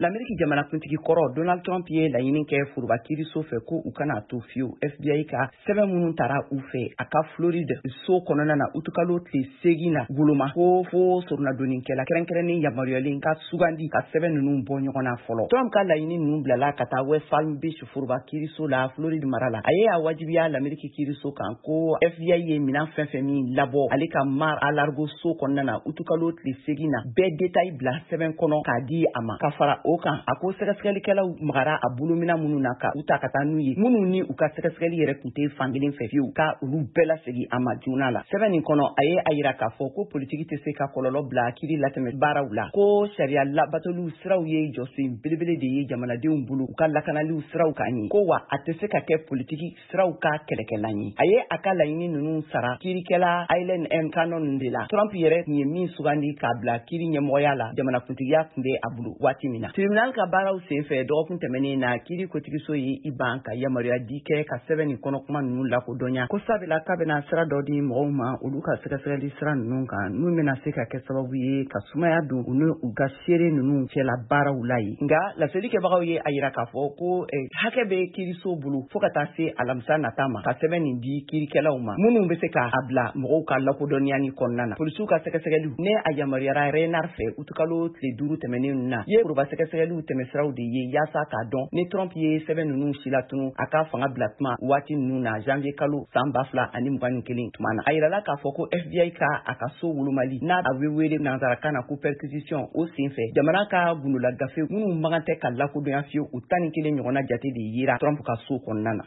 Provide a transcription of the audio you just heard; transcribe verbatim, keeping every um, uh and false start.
L'Amérique jamanakuntigi kɔrɔ Donald Trump ye laɲini kɛ furuba kiiriso fɛ ko u kana to fiyewu. F B I ka sɛbɛn minnu tara u fɛ a ka Floride so kɔnɔna na utukalo tile segin na woloma ko fo sorunadonninkɛla kɛrɛnkɛrɛnnen yamaruyalen ka sugandi ka sɛbɛn ninnu bɔ ɲɔgɔn na fɔlɔ. Trump ka laɲini ninnu bilala ka taa West Palm Beach furuba kiiriso la Floride mara la. A ye a wajibiya l'Amérique kiiriso kan ko F B I ye minɛn fɛn fɛn min labɔ ale ka Mar-a-Lago so kɔnɔna na utukalo tile segin na bɛɛ détail bila sɛbɛn kɔnɔ k'a di a ma. Ka fara o kan a ko sɛgɛsɛgɛlikɛlaw magara a bolomina minnu na ka u ta ka taa n'u ye minnu ni u ka sɛgɛsɛgɛli yɛrɛ tun tɛ fankelen fɛ fiyewu ka olu bɛɛ lasegi a ma joona la. Sɛbɛn nin kɔnɔ a ye a yira k'a fɔ ko politiki tɛ se ka kɔlɔlɔ bila kiiri latɛmɛ baaraw la ko sariya labatoliw siraw ye jɔsen belebele de ye jamanadenw bolo u ka lakanaliw siraw kan ye ko wa a tɛ se ka kɛ politiki siraw ka kɛlɛkɛlan ye. A ye a ka laɲini ninnu sara kiirikɛla Aileen M. Cannon de la. Trump yɛrɛ tun ye min sugandi k'a bila kiiri ɲɛmɔgɔya la jamanakuntigiya tun bɛ a bolo waati min na. Tribunal ka baaraw senfɛ dɔgɔkun tɛmɛnen na kiiri kotigiso ye i ban ka yamaruya di kɛ ka sɛbɛn nin kɔnɔkuma ninnu lakodɔnya ko sabula k'a bɛna sira dɔ di mɔgɔw ma olu ka sɛgɛsɛgɛli sira ninnu kan n'u bɛna se ka kɛ sababu ye ka sumaya don u ni u ka seere ninnu cɛla baaraw la ye. Nka laseli kɛbagaw ye a yira k'a fɔ ko eh, hakɛ bɛ kiiriso bolo fo ka taa se alamisa nata ma ka sɛbɛn nin di kiirikɛlaw ma minnu bɛ se ka a bila mɔgɔw ka lakodɔnniya ni kɔnɔna na. Polisiw ka sɛgɛsɛgɛliw ne a yamaruyara Renard fɛ utukalo tile duuru tɛmɛnen na ye foroba sɛgɛsɛgɛliw tɛmɛsiraw de ye yaasa k'a dɔn ni Trump ye sɛbɛn ninnu si latunu a ka fanga bila tuma waati ninnu na janvier kalo san ba fila ani mugan ni kelen tuma na. A yirala k'a fɔ ko F B I ka a ka so wolomali n'a a bɛ wele nanzarakan na ko perquisition o senfɛ jamana ka gundola gafe minnu magan tɛ ka lakodɔnya fiyewu u tan ni kelen ɲɔgɔnna jate de yera Trump ka so kɔnɔna na.